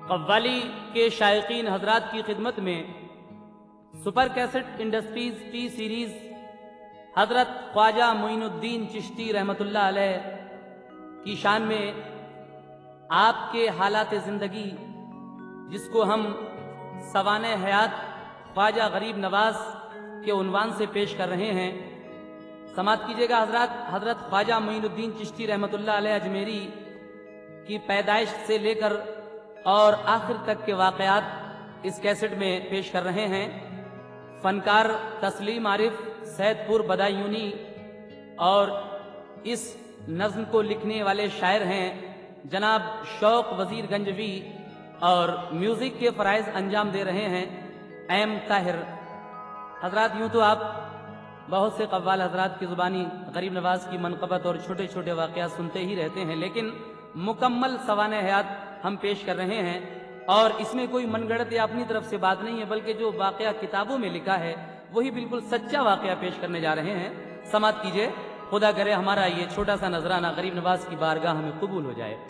कव्वाली के शायकीन हजरात की खिदमत में super cassette industries T series हजरत ख्वाजा मोइनुद्दीन चिश्ती रहमतुल्लाह अलैह की शान में आपके हालात ज़िंदगी, जिसको हम सवाने हयात ख्वाजा गरीब नवाज के उन्वान से पेश कर रहे हैं। समात कीजिएगा हजरत। हजरत ख्वाजा मोइनुद्दीन चिश्ती रहमतुल्लाह अलैह अजमेरी की पैदाइश से लेकर और आखिर तक के वाक़यात इस कैसेट में पेश कर रहे हैं। फनकार तस्लीम आरिफ सैदपुर बदायूनी और इस नज़्म को लिखने वाले शायर हैं जनाब शौक वजीर गंजवी और म्यूज़िक के फ़राइज़ अंजाम दे रहे हैं एम ताहिर। हजरात, यूँ तो आप बहुत से कव्वाल हजरात की ज़ुबानी गरीब नवाज की मनक़बत और छोटे छोटे वाक़यात सुनते ही रहते हैं, लेकिन मुकम्मल सवाने हयात हम पेश कर रहे हैं। और इसमें कोई मनगढ़ंत या अपनी तरफ से बात नहीं है, बल्कि जो वाक़या किताबों में लिखा है वही बिल्कुल सच्चा वाक़या पेश करने जा रहे हैं। समात कीजिए। खुदा करे हमारा ये छोटा सा नजराना गरीब नवाज की बारगाह में कबूल हो जाए।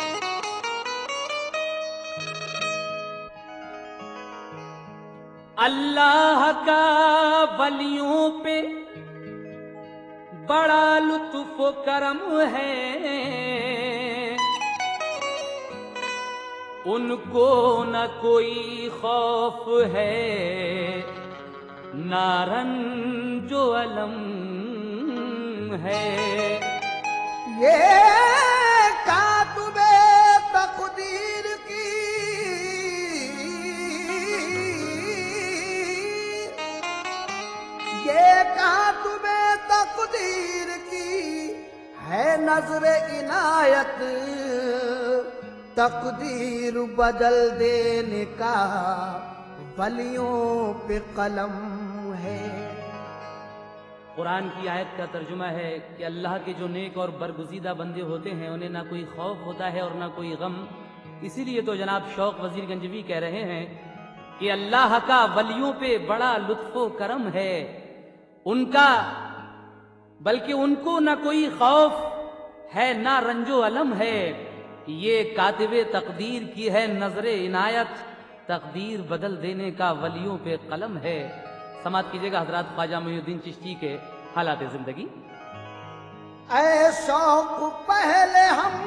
अल्लाह का वलियों पे बड़ा लुत्फ व करम है, उनको न कोई खौफ है ना रंजो अलम है। ये कातुबे तकदीर की कातुबे तकदीर की है नजर इनायत, तकदीर बदल देने का वलियों पे कलम है। कुरान की आयत का तर्जुमा है कि अल्लाह के जो नेक और बरगुज़ीदा बंदे होते हैं उन्हें ना कोई खौफ होता है और ना कोई गम। इसीलिए तो जनाब शौक वजीर गंजवी कह रहे हैं कि अल्लाह का वलियों पे बड़ा लुत्फ़ो करम है उनका, बल्कि उनको ना कोई खौफ है ना रंजो अलम है। ये कातिबे तकदीर की है नजरे इनायत, तकदीर बदल देने का वलियों पे कलम है। समात कीजिएगा हजरत ख्वाजा मोइनुद्दीन चिश्ती के हालात जिंदगी। ऐ शौक पहले हम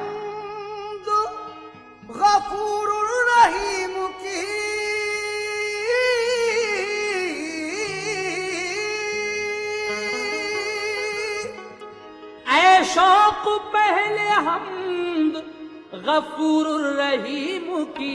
गफूर रहीम की, ऐ शौक पहले हम गफूर रहीम की,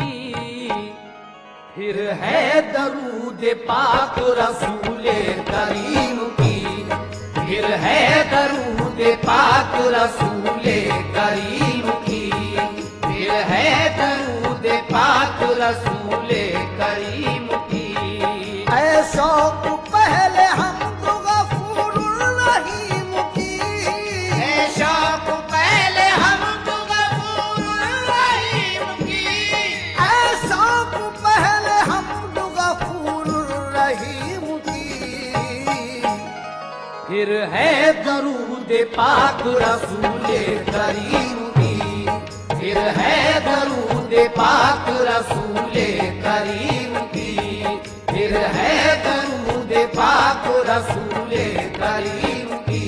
फिर है दरूद पाक रसूले करीम की, फिर है दरूद पाक रसूले करीम की, फिर है दरूद पाक रसूले करीम की। ऐ शौक पहले हम गफूर रहीम की, ऐ शौक पहले हम गफूर रहीम की, ऐ शौक पहले हम गफूर रहीम की, फिर है दरूद पाक रसूले करीम की, फिर है दरूद पाक रसूले करीम की, फिर है दरूद पाक रसूले करीम की।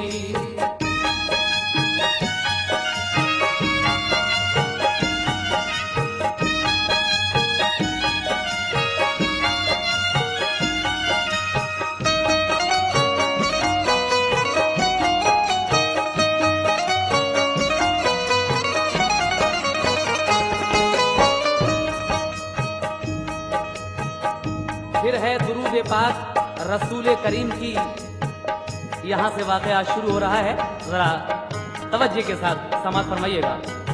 फिर है दुरूद पाक रसूल करीम की। यहां से वाकया शुरू हो रहा है, जरा तवज्जो के साथ समात फरमाइएगा।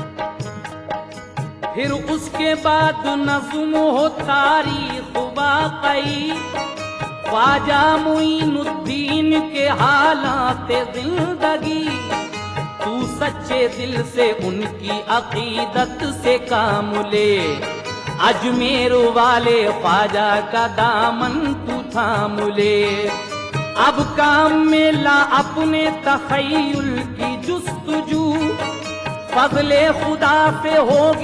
फिर उसके बाद नज़्म हो तारीख़ वाक़ई, ख्वाजा मोइनुद्दीन के हालात ज़िंदगी। तू सच्चे दिल से उनकी अक़ीदत से काम ले, अजमेर वाले ख्वाजा का दामन तू थाम ले। अब काम में ला अपने तख़य्युल की जुस्तजू, फज़ले खुदा पे होगी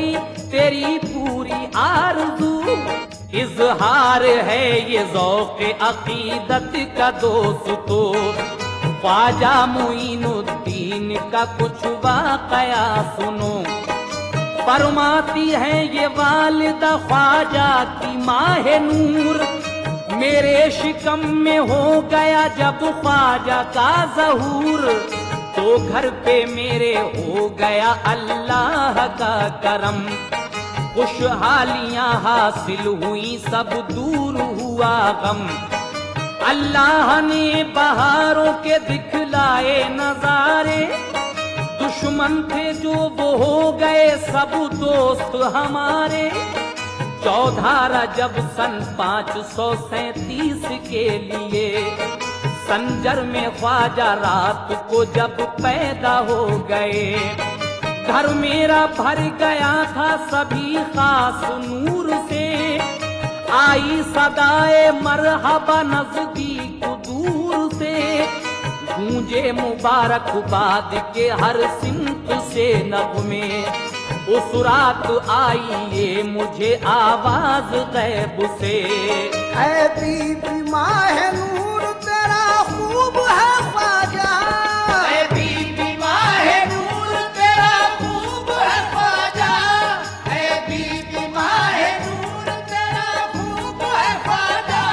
तेरी पूरी आरज़ू। इजहार है ये ज़ौक़ अक़ीदत का दोस्तों, ख्वाजा मुईनुद्दीन का कुछ वाक़या सुनो। फरमाती है ये वालिदा ख्वाजा की माहे नूर, मेरे शिकम में हो गया जब ख्वाजा का ज़हूर, तो घर पे मेरे हो गया अल्लाह का करम। खुशहालियां हासिल हुई सब दूर हुआ गम, अल्लाह ने बहारों के दिखलाए नजारे। दुश्मन थे जो वो हो गए सब दोस्त हमारे। 14 रजब सन 537 के लिए संजर में ख्वाजा रात को जब पैदा हो गए। घर मेरा भर गया था सभी खास नूर से, आई सदाए मरहबा नजदीक दूर से। गूंजे मुबारकबाद के हर सिमत से नग़्मे, उस रात आई ये मुझे आवाज गैब से। है बीबी माहे नूर तेरा खूब है ख्वाजा, है बीबी माहे नूर तेरा खूब है ख्वाजा, है बीबी माहे नूर तेरा खूब है ख्वाजा।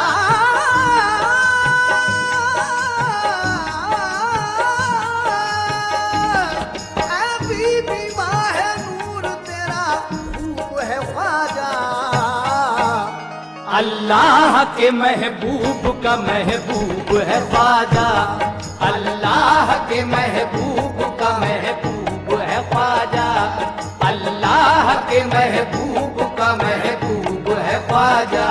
है बीबी माहे नूर तेरा खूब है ख्वाजा। अल्लाह के महबूब का महबूब है ख्वाजा, अल्लाह के महबूब का महबूब है ख्वाजा, अल्लाह के महबूब का महबूब है ख्वाजा।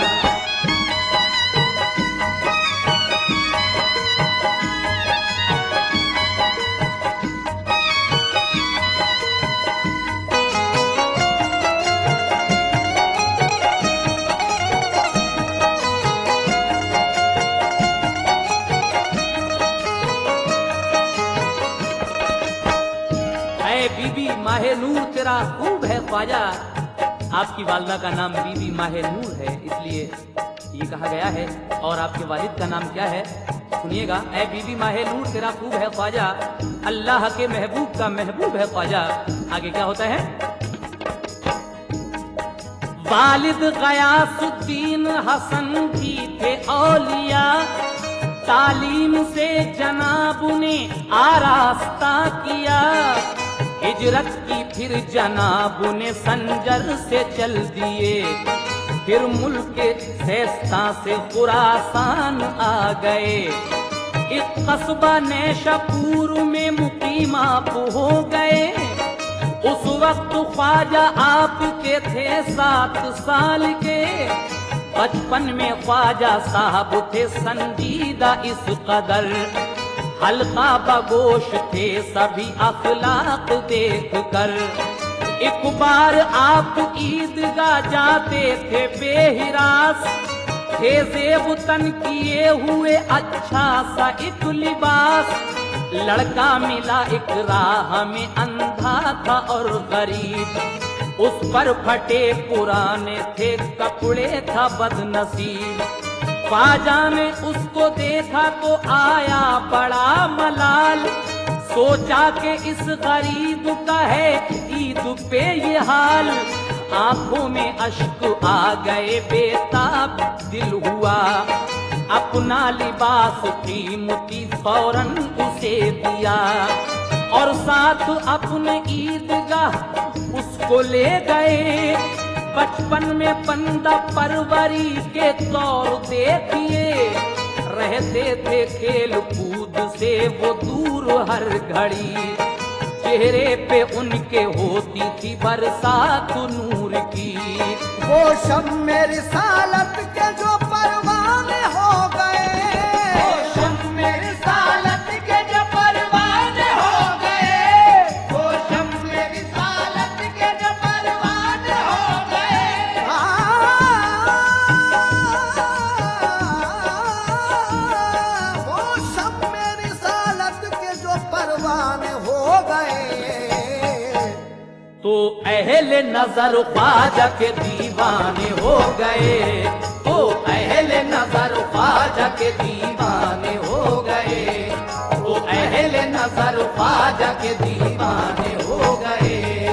बीबी माहे नूर तेरा खूब है ख्वाजा। आपकी वालिदा का नाम बीबी माहे नूर है, इसलिए ये कहा गया है। और आपके वालिद का नाम क्या है सुनिएगा। ऐ बीबी माहे नूर तेरा खूब है ख्वाजा, अल्लाह के महबूब का महबूब है ख्वाजा। आगे क्या होता है? वालिद गयासुद्दीन हसन भी थे औलिया, तालीम से जनाब ने आरास्ता किया। हिजरत की फिर जनाब ने संजर से चल दिए, फिर मुल्क सेस्ता से खुरासान आ गए। एक कस्बा नैशापुर में मुकीम आप हो गए। उस वक्त ख्वाजा आपके थे 7 साल के। बचपन में ख्वाजा साहब थे संजीदा इस कदर, हल्का बगोश थे सभी अखलाक देख कर। एक बार आप ईदगाह जाते थे बेहिरास, थे ज़ेब तन किए हुए अच्छा सा एक लिबास। लड़का मिला एक राह में अंधा था और गरीब, उस पर फटे पुराने थे कपड़े था बदनसीब। ख्वाजा ने उसको देखा तो आया बड़ा मलाल, सोचा कि इस गरीब का है ईद पे ये हाल। आंखों में अश्क आ गए बेताब दिल हुआ, अपना लिबास कीमती फौरन उसे दिया। और साथ अपने ईदगाह उसको ले गए। बचपन में बंदा परवरी के तौर देखिए, रहते थे खेल कूद से वो दूर हर घड़ी। चेहरे पे उनके होती थी बरसात नूर की। वो शब मेरी सालत के जो परवाने हो गए, वो शब मेरी सालत के जो परवाने हो गए, वो शब मेरी सालत के जो परवाने हो गए। वो शब मेरी सालत के जो परवाने हो गए। तो अहले नजर ख्वाजा के दीवाने हो गए, तो अहले नजर ख्वाजा के दीवाने हो गए, तो अहले नजर ख्वाजा के दीवाने हो गए।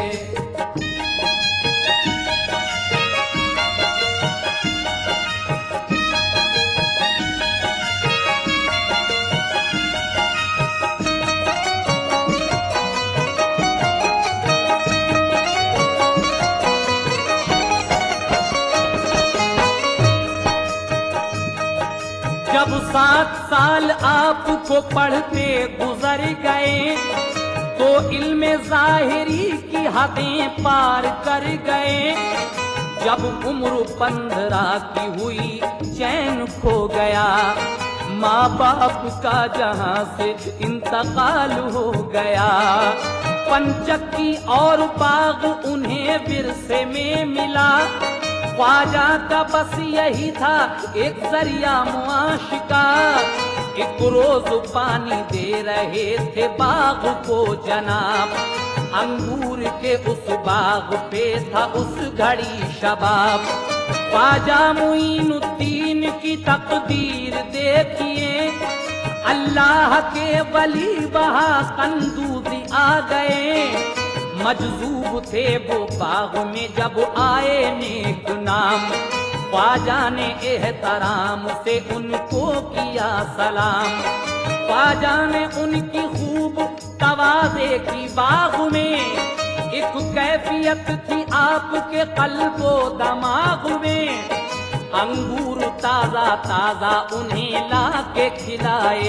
जब 7 साल आपको पढ़ते गुजर गए, तो इल्म ज़ाहिरी की हदें पार कर गए। जब उम्र 15 की हुई चैन खो गया, माँ बाप का जहां से इंतकाल हो गया। पंचक्की और बाग उन्हें विरसे में मिला, ख्वाजा का बस यही था एक जरिया मुआश का। एक रोज पानी दे रहे थे बाग को जनाब, अंगूर के उस बाग पे था उस घड़ी शबाब। ख्वाजा मुईनुद्दीन की तकदीर देखिए, अल्लाह के वली वहाँ कंदूजी आ गए। मजजूब थे वो बाग में जब आए नेक नाम, ख्वाजा ने एहतराम से उनको किया सलाम। ख्वाजा ने उनकी खूब तवाज़े की बाग में, एक कैफियत थी आपके कल्बो दमाग में। अंगूर ताजा ताजा उन्हें ला के खिलाए,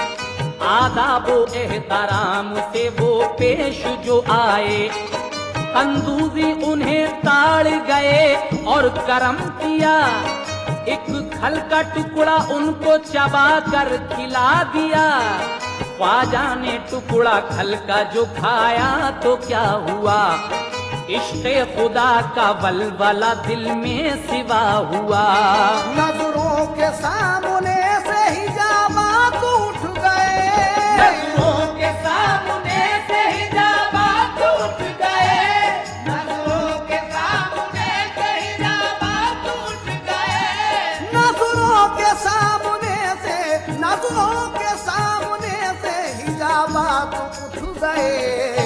आदाब एहतराम से वो पेश जो आए। कंदूजी उन्हें ताड़ गए और करम किया, एक खल का टुकड़ा उनको चबा कर खिला दिया। ख्वाजा ने टुकड़ा खल का जो खाया तो क्या हुआ, इश्क़े खुदा का वलवला दिल में सिवा हुआ। नजरों के सामने से हिजाबात उठ गए, नजरों के सामने से हिजाबात उठ गए, नजरों के सामने से हिजाबात उठ गए, नजरों के सामने से, नजरों के सामने से हिजाबात उठ गए।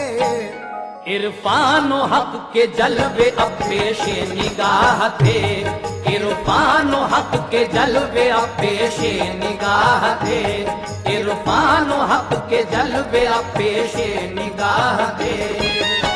इरफान व हक के जलवे अब पेशे निगाह थे, इरफान व हक के जलवे अब पेशे निगाह थे, इरफान व हक के जलवे अब पेशे निगाह थे।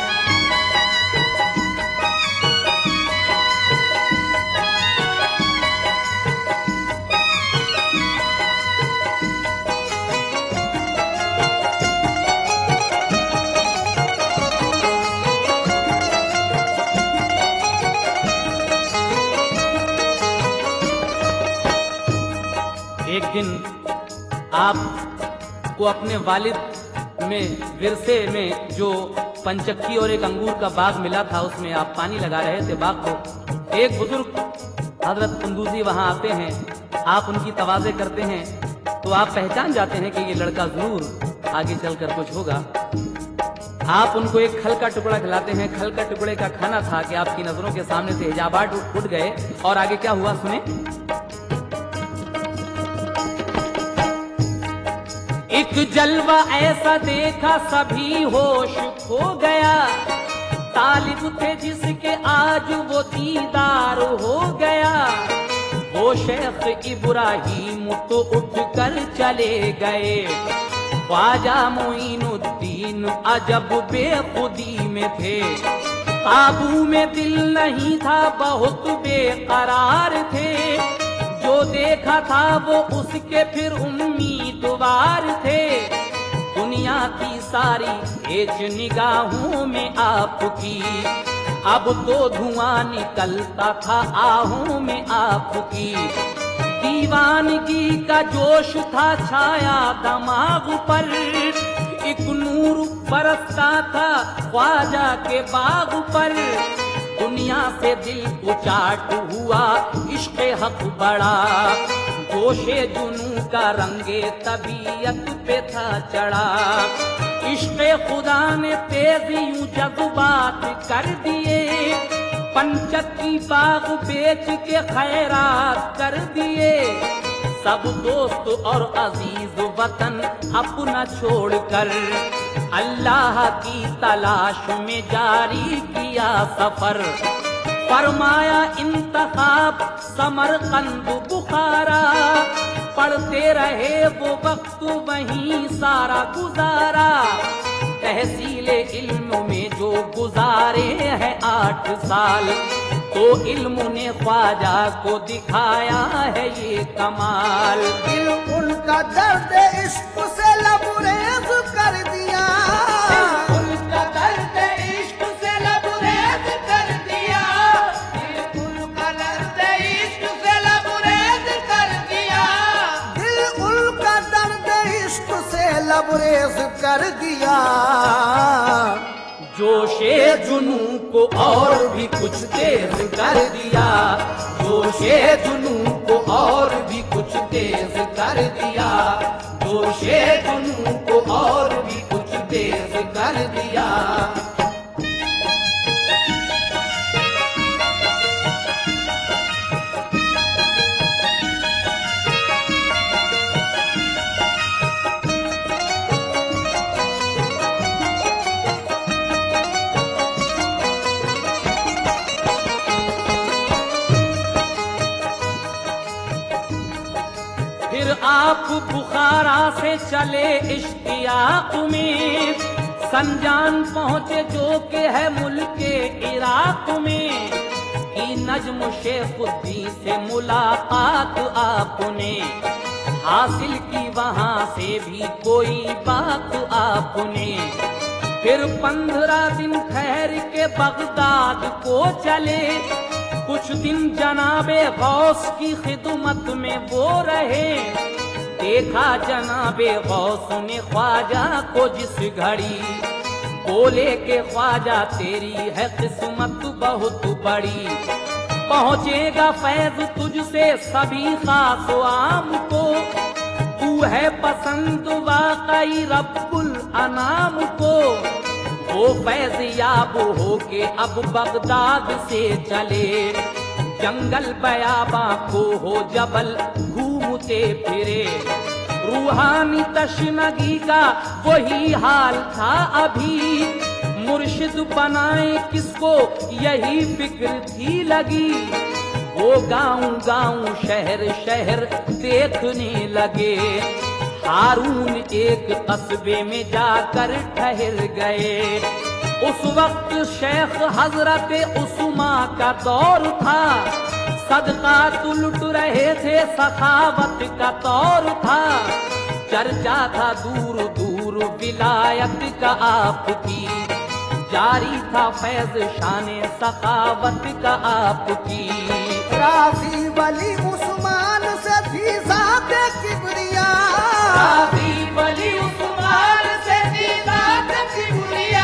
एक दिन आपको अपने वालिद में विरसे में जो पंचक्की और एक अंगूर का बाग मिला था, उसमें आप पानी लगा रहे थे बाग को। एक बुजुर्ग हजरत कंदूजी वहां आते हैं, आप उनकी तवाज़े करते हैं, तो आप पहचान जाते हैं कि ये लड़का जरूर आगे चलकर कुछ होगा। आप उनको एक खल का टुकड़ा खिलाते हैं। खल का टुकड़े का खाना था कि आपकी नजरों के सामने से हिजाबात उठ गए। और आगे क्या हुआ सुने। एक जलवा ऐसा देखा सभी होश खो गया, तालिब थे जिसके आज वो दीदार हो गया। वो शेख इब्राहिम तो उठ कर चले गए, ख्वाजा मुईनुद्दीन अजब बेखुदी में थे। काबू में दिल नहीं था, बहुत बेकरार थे। जो देखा था वो उसके फिर उम्मीदवार थे। दुनिया की सारी एज निगाहों में आपकी, अब तो धुआं निकलता था आहों में आपकी। दीवानगी का जोश था छाया दिमाग पर, एक नूर बरसता था ख्वाजा के बाग पर। दुनिया से दिल उचाट हुआ, इश्क़े हक बड़ा, जोशे जुनू का रंगे तबीयत पे था चढ़ा। इश्क़े खुदा ने तेज यूं जज्बात कर दिए, पंचत की बाग बेच के खैरात कर दिए। सब दोस्त और अजीज वतन अपना छोड़कर अल्लाह की तलाश में जारी किया सफर। फरमाया इंतखाब समरकंद बुखारा, पढ़ते रहे वो वक्त वहीं सारा गुजारा। तहसीले इल्म में जो गुजारे हैं 8 साल, तो इल्म ने ख्वाजा को दिखाया है ये कमाल। दिल उनका दर्द इश्क से लबरेज कर दिया, उनका दर्द इश्क से लबरेज कर दिया, दिल उनका दर्द इश्क से लबरेज कर दिया, दिल उनका दर्द इश्क से लबरेज कर दिया। जोशे जुनू को और भी कुछ तेज कर दिया, जोशे जुनू को और भी कुछ तेज कर दिया, जोशे जुनू को और भी कुछ तेज कर दिया। फिर आप बुखारा से चले इश्तियाक में, संजान पहुंचे जो के है मुल्के इराक में। की नज्म शेखुद्दीन से मुलाकात आपने हासिल की, वहां से भी कोई बात आपने। फिर 15 दिन ठहर के बगदाद को चले, कुछ दिन जनाबे गौस की खिदमत में वो रहे। देखा जनाबे गौस ने ख्वाजा को जिस घड़ी, बोले के ख्वाजा तेरी है किस्मत बहुत बड़ी। पहुंचेगा फैज तुझसे सभी खास आम को, तू है पसंद वाकई रब्बुल अनाम को। वो फैज याब हो के अब बगदाद से चले, जंगल बयाबा को हो जबल घूमते फिरे। रूहानी तशनगी का वही हाल था अभी, मुर्शिद बनाए किसको यही फिक्र थी लगी। वो गाँव गाँव शहर शहर देखने लगे, हारून एक कस्बे में जाकर ठहर गए। उस वक्त शेख हजरत उस्मा का दौर था, सदका लुट रहे थे, सखावत का तौर था। चर्चा था दूर दूर विलायत का आपकी, जारी था फैज शाने सखावत का आपकी। राजी वली उस्मान से थी ज़ाते किबरिया, राजी वली उस्मान से थी ज़ाते किबरिया,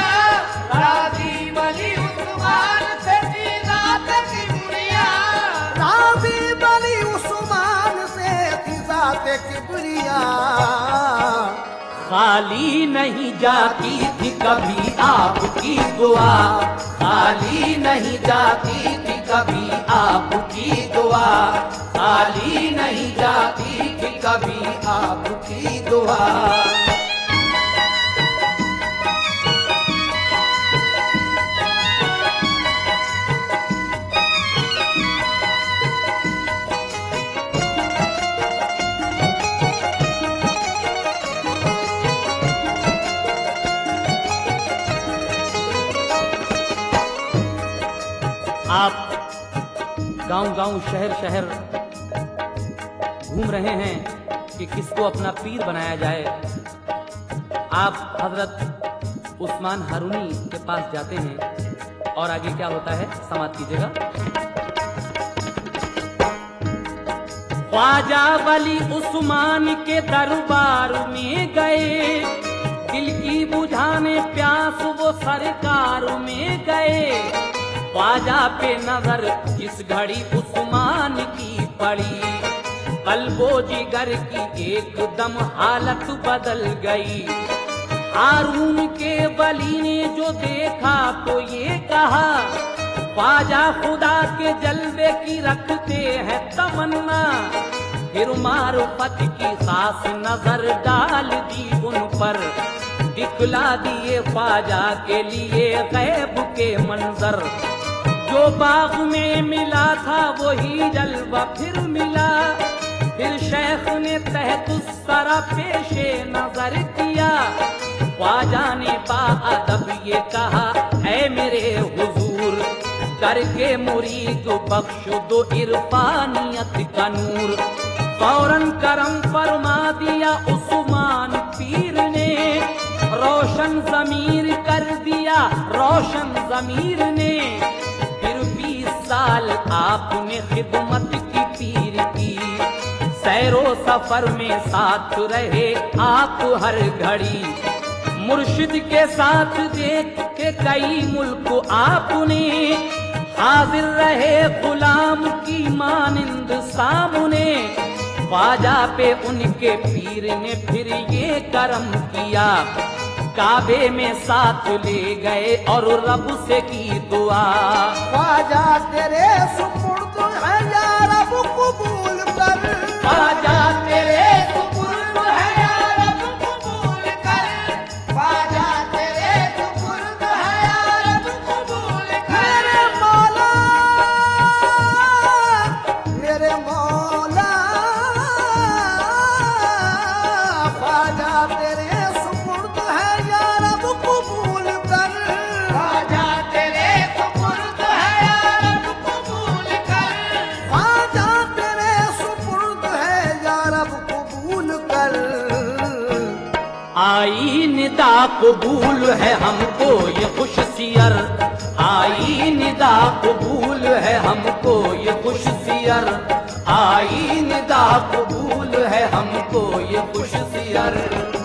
राजी वली उस्मान से थी ज़ाते किबरिया, राजी वली उस्मान से थी ज़ाते किबरिया। खाली नहीं जाती थी कभी आपकी दुआ, खाली नहीं जाती थी कभी आपकी दुआ, खाली नहीं जाती थी कभी आपकी दुआ। आप गांव-गांव शहर-शहर घूम रहे हैं कि किसको अपना पीर बनाया जाए। आप हजरत उस्मान हारूनी के पास जाते हैं और आगे क्या होता है समाप्त कीजिएगा। ख्वाजा वली उस्मान के दरबार में गए, दिल की बुझाने प्यास वो सरकार में गए। ख्वाजा पे नजर जिस घड़ी उस्मान की पड़ी, कल्बो जिगर की एकदम हालत बदल गई। हारून के वली ने जो देखा तो ये कहा, ख्वाजा खुदा के जलवे की रखते हैं तमन्ना। फिर मारुफत की खास नजर डाल दी उन पर, दिखला दिए ख्वाजा के लिए गैब के मंजर। जो बाग में मिला था वही जलवा फिर मिला। फिर शेख ने तहत सरा पेशे नजर किया। ख्वाजा ने बाअदब ये कहा, ऐ मेरे हुजूर, करके मुरीद बख्श दो इरफानियत का नूर। फौरन करम फरमा दिया उस्मान पीर ने, रोशन ज़मीर कर दिया रोशन ज़मीर ने। फिर 20 साल आपने खिदमत की पीर की, सैरो सफर में साथ रहे आप हर घड़ी। मुर्शिद के साथ देख के कई मुल्क आपने, हाजिर रहे गुलाम की मानिंद सामने। ख्वाजा पे उनके पीर ने फिर ये करम किया, काबे में साथ ले गए और रब से की दुआ। ख्वाजा तेरे सुपुर्द है या रब कबूल कर, ख्वाजा तेरे सुपुर्द है या रब कबूल कर, ख्वाजा तेरे सुपुर्द है या रब कबूल कर। मेरे मौला ख्वाजा तेरे सुपुर्द है या रब कबूल कर, ख्वाजा तेरे सुपुर्द है या रब कबूल कर, ख्वाजा तेरे सुपुर्द है या रब कबूल कर। आई निदा कबूल है हमको ये खुश सियर, आई निदा कबूल है हमको ये खुश सियर, आई निदा कबूल है हमको ये खुश सियर।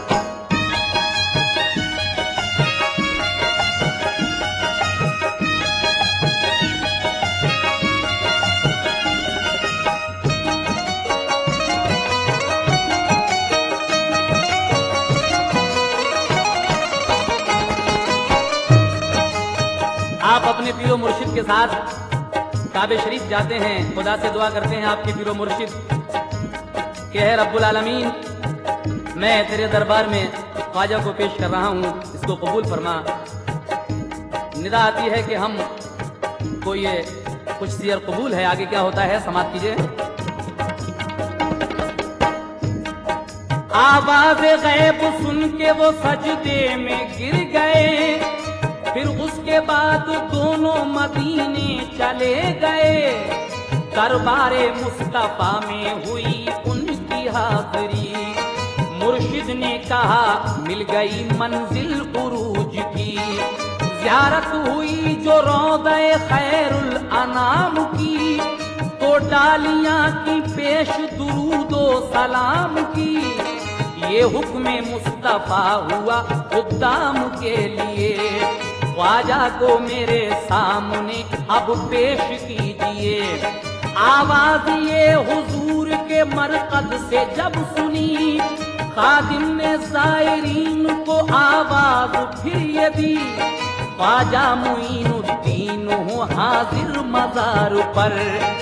आप अपने पीरो मुर्शिद के साथ काबे शरीफ जाते हैं, खुदा से दुआ करते हैं आपके पीरो मुर्शिद कि है रब्बुल आलमीन, मैं तेरे दरबार में ख्वाजा को पेश कर रहा हूँ, इसको कबूल फरमा। निदा आती है कि हम को ये कुछ सियर कबूल है। आगे क्या होता है समाप्त कीजिए। आवाज गैब सुन के वो सजदे में गिर गए, फिर उसके बाद दोनों मदीने चले गए। दरबारे मुस्तफा में हुई उनकी हाजिरी, मुर्शिद ने कहा मिल गई मंजिल उरूज की। ज़ियारत हुई जो रौज़े खैरुल अनाम की, तो डालियां की पेश दुरूदो सलाम की। ये हुक्म मुस्तफा हुआ खुदाम के लिए, ख्वाजा को मेरे सामने अब पेश कीजिए। आवाज ये हुजूर के मरकज से जब सुनी, खादिम ने ज़ायरीन को आवाज फिर ये दी। ख्वाजा मुईनुद्दीन हो हाजिर मज़ार पर,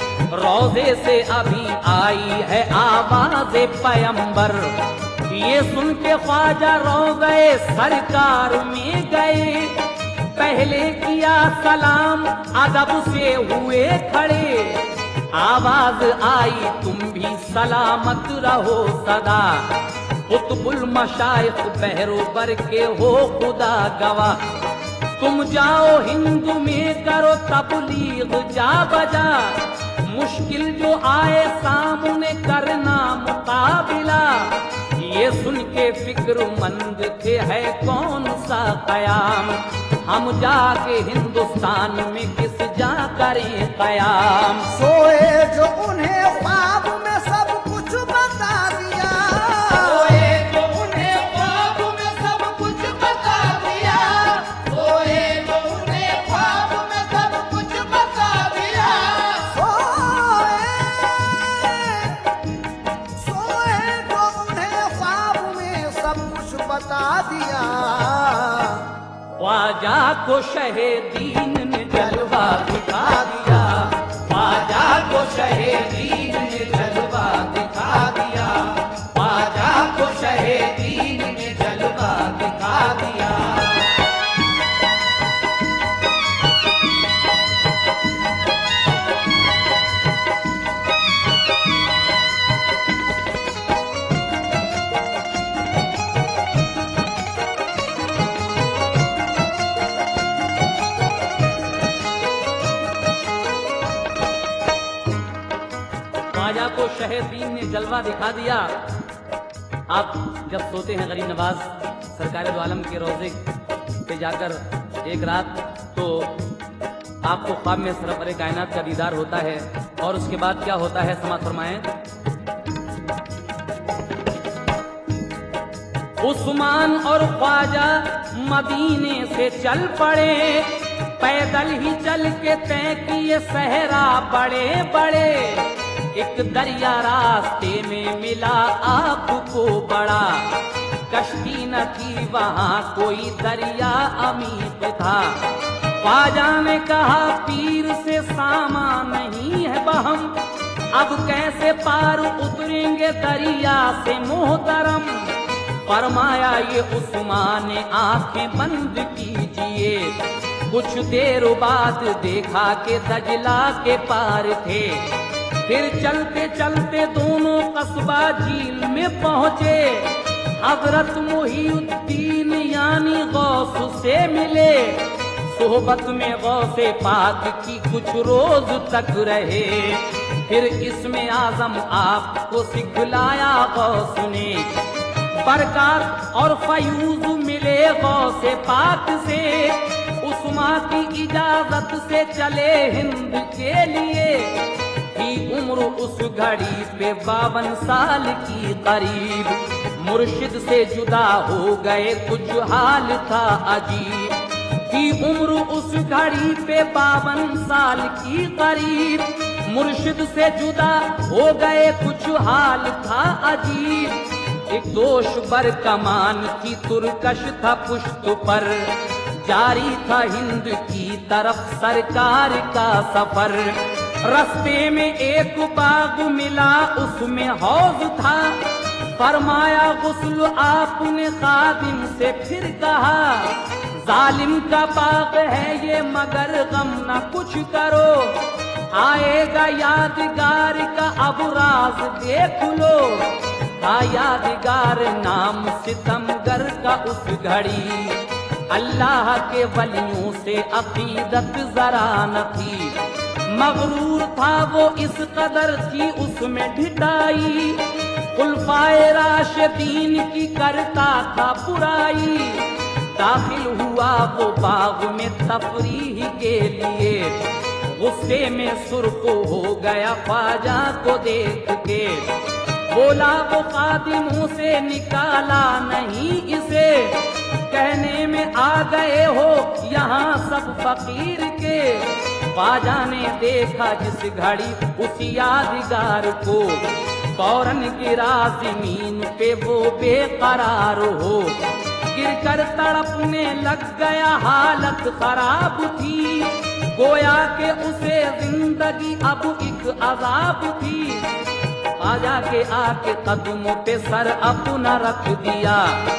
रोज़े से अभी आई है आवाज पैगंबर। ये सुन के ख्वाजा रोज़े सरकार में गए, पहले किया सलाम अदब से हुए खड़े। आवाज आई तुम भी सलामत रहो सदा, कुतुबुल मशाइख बहरोबर के हो खुदा गवाह। तुम जाओ हिंद में करो तबलीग जा बजा, मुश्किल जो आए सामने करना मुकाबिला। ये सुन के फिक्रमंद थे है कौन सा कयाम, हम जाके हिंदुस्तान में किस जा करें कयाम। सोए जो उन्हें ख्वाब में सब कुछ बता दिया, सोए जो उन्हें ख्वाब में सब कुछ बता दिया, सोए जो उन्हें ख्वाब में सब कुछ बता दिया। सोए बता दिया। ख्वाजा को शहे दीन ने जलवा दिखा दिया, ख्वाजा को शहे दीन ने जलवा दिखा दिया, ख्वाजा को शहे दीन ने जलवा दिखा दिया। ख्वाजा को शहे दीन ने जलवा दिखा दिया। आप जब सोते हैं गरीब नवाज सरकार दो आलम के रोजे पे जाकर एक रात, तो आपको ख्वाब में सरवरे कायनात का दीदार होता है। और उसके बाद क्या होता है, समाअत फरमाएं। उस्मान और ख्वाजा मदीने से चल पड़े, पैदल ही चल के तय किए सहरा बड़े बड़े। एक दरिया रास्ते में मिला आपको बड़ा, कश्ती न थी वहां कोई दरिया अमीर था। ख्वाजा ने कहा पीर से सामा नहीं है बहम, अब कैसे पार उतरेंगे दरिया से मोहतरम। फरमाया ये उस्मान ने आंखें बंद कीजिए, कुछ देर बाद देखा कि दजला के पार थे। फिर चलते चलते दोनों कस्बा झील में पहुंचे, हजरत मुहीउद्दीन यानी गौस से मिले। सोहबत में गौसे पाक की कुछ रोज तक रहे, फिर इसमें आजम आपको सिखलाया गौस ने। बरकत और फयूज मिले गौसे पाक से, उस्मा की इजाजत से चले हिंद के लिए। उम्र उस घड़ी पे 52 साल की करीब, मुर्शिद से जुदा हो गए कुछ हाल था अजीब। की उम्र उस घड़ी पे 52 साल की करीब, मुर्शिद से जुदा हो गए कुछ हाल था अजीब। एक दोष बर कमान की तुरकश था पुश्त पर, जारी था हिंद की तरफ सरकार का सफर। रस्ते में एक बाग मिला उसमें हौज था, फरमाया गुस्ल आपने खादिम से फिर कहा। जालिम का बाग है ये मगर गम न कुछ करो, आएगा यादगार का अब राज देख लो। था यादगार नाम सितमगर का उस घड़ी, अल्लाह के वलियों से अकीदत जरा न थी। मगरूर था वो इस कदर थी उसमें ढिठाई, खुलफाए राशिदीन की करता था बुराई। दाखिल हुआ वो बाग में तफरीह के लिए, गुस्से में सुर्ख हो गया ख्वाजा को देख के। बोला वो खादिमों से निकाला नहीं इसे, कहने में आ गए हो यहाँ सब फकीर के। ख्वाजा ने देखा जिस घड़ी उस यादगार को, फौरन गिरा जमीन पे वो बेकरार हो। गिरकर तड़पने लग गया, हालत खराब थी, गोया के उसे जिंदगी अब एक अजाब थी। ख्वाजा के आके कदमों पे सर अपना रख दिया,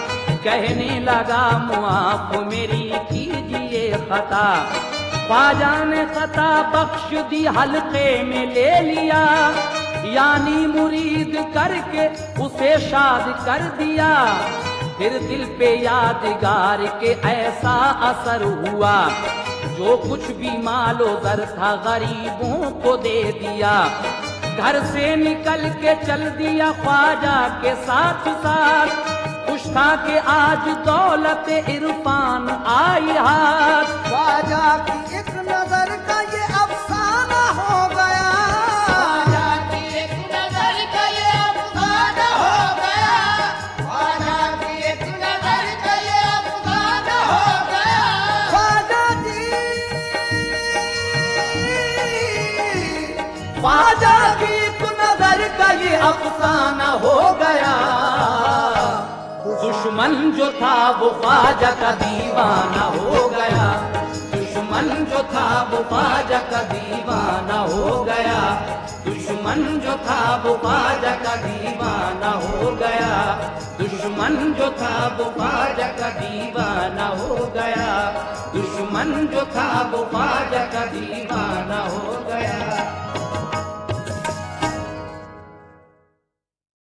कहने लगा मुआफ मेरी कीजिए खता। ख्वाजा ने खता बख्श दी, हल्के में ले लिया, यानी मुरीद करके उसे शाद कर दिया। फिर दिल पे यादगार के ऐसा असर हुआ, जो कुछ भी मालो दर था गरीबों को दे दिया। घर से निकल के चल दिया ख्वाजा के साथ साथ, खुश था कि आज दौलत इरफान आई हाथ। ख्वाजा की एक नजर का ये अफसाना हो गया, ख्वाजा की एक नजर का ये अफसाना हो गया, ख्वाजा की एक नजर का ये अफसाना हो गया। ख्वाजा की एक नजर का ये अफसाना हो गया। दुश्मन जो था वो ख्वाजा का दीवाना हो गया, दुश्मन जो था वो ख्वाजा का दीवाना हो गया, दुश्मन जो था वो ख्वाजा का दीवाना हो गया, दुश्मन जो था वो ख्वाजा का दीवाना हो गया, दुश्मन जो था वो ख्वाजा का दीवाना हो गया।